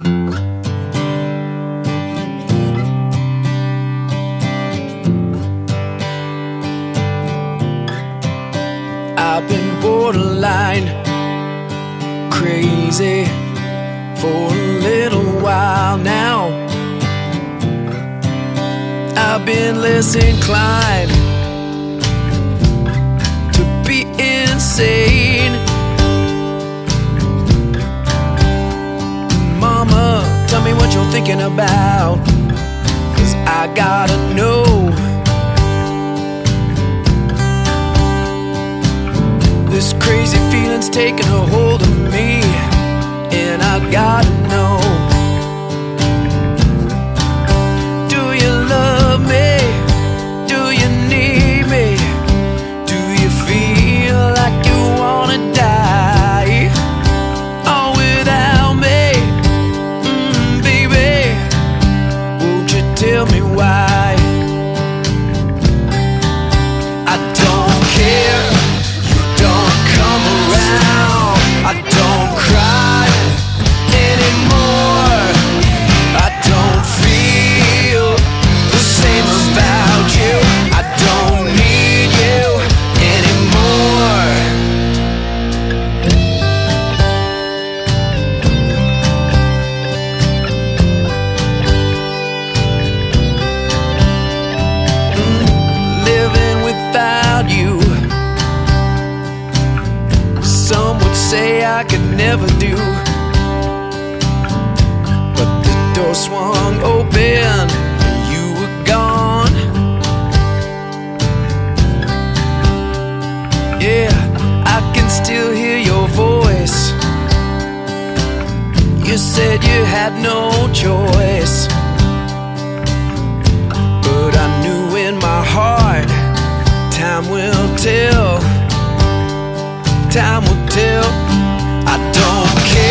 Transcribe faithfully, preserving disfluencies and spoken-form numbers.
I've been borderline crazy for a little while now. I've been less inclined to be insane. Mama, tell me what you're thinking about, 'cause I gotta know. This crazy feeling's taking a hold of me, and I gotta know. Do you love me? Do you need me? Do you feel like you wanna die? All without me, mm, baby, won't you tell me why? I don't care, I don't cry anymore. I don't feel the same about you. I don't need you anymore. Mm, living without you, some would say I could never do, but the door swung open and you were gone. Yeah, I can still hear your voice. You said you had no choice, but I knew in my heart, time will tell. Time will tell. I don't care.